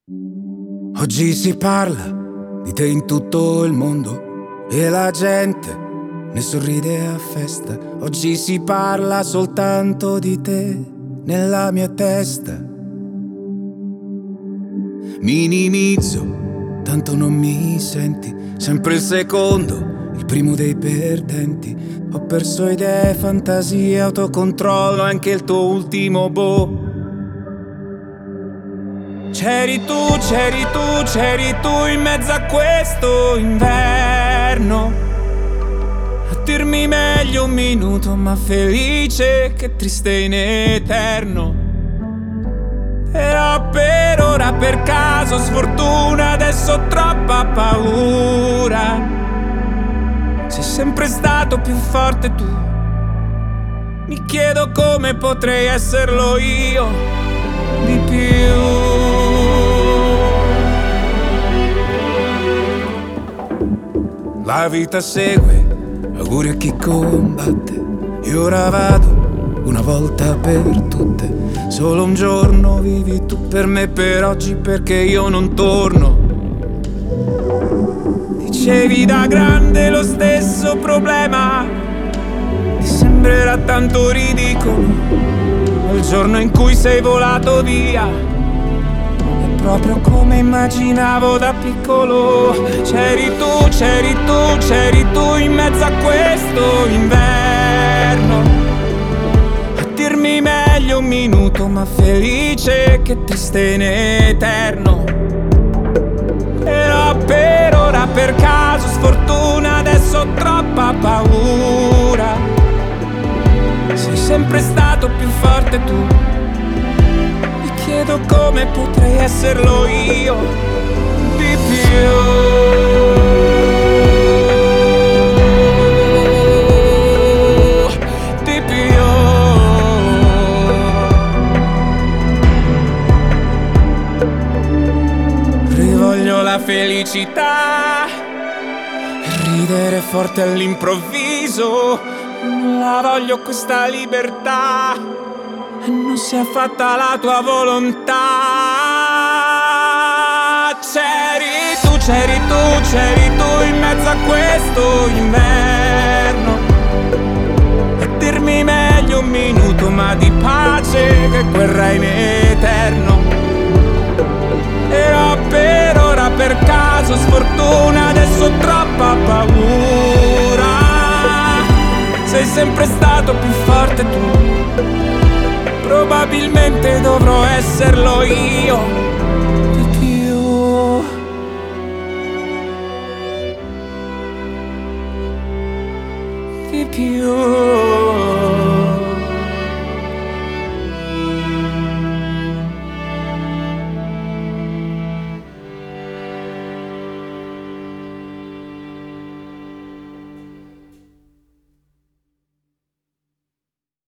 Oggi si parla di te in tutto il mondo e la gente ne sorride a festa. Oggi si parla soltanto di te nella mia testa. Minimizzo, tanto non mi senti. Sempre il secondo, il primo dei perdenti. Ho perso idee, fantasie, autocontrollo, anche il tuo ultimo boh. C'eri tu, c'eri tu, c'eri tu in mezzo a questo inverno, a dirmi meglio un minuto, ma felice che triste in eterno. Però per ora, per caso, sfortuna, adesso ho troppa paura. Sei sempre stato più forte tu. Mi chiedo come potrei esserlo io di più. La vita segue, auguri a chi combatte. Io ora vado, una volta per tutte. Solo un giorno vivi tu per me, per oggi, perché io non torno. Dicevi da grande lo stesso problema, ti sembrerà tanto ridicolo il giorno in cui sei volato via. Proprio come immaginavo da piccolo. C'eri tu, c'eri tu, c'eri tu in mezzo a questo inverno, a dirmi meglio un minuto, ma felice che triste in eterno. Però per ora, per caso, sfortuna, adesso ho troppa paura. Sei sempre stato più forte tu. Chiedo come potrei esserlo io di più. Di più. Rivoglio la felicità, ridere forte all'improvviso. La voglio questa libertà, e non sia fatta la tua volontà. C'eri tu, c'eri tu, c'eri tu in mezzo a questo inverno, a dirmi meglio un minuto, ma di pace che quel in eterno. Però per ora, per caso, sfortuna, adesso ho troppa paura. Sei sempre stato più forte tu. Probabilmente dovrò esserlo io di più. Di più.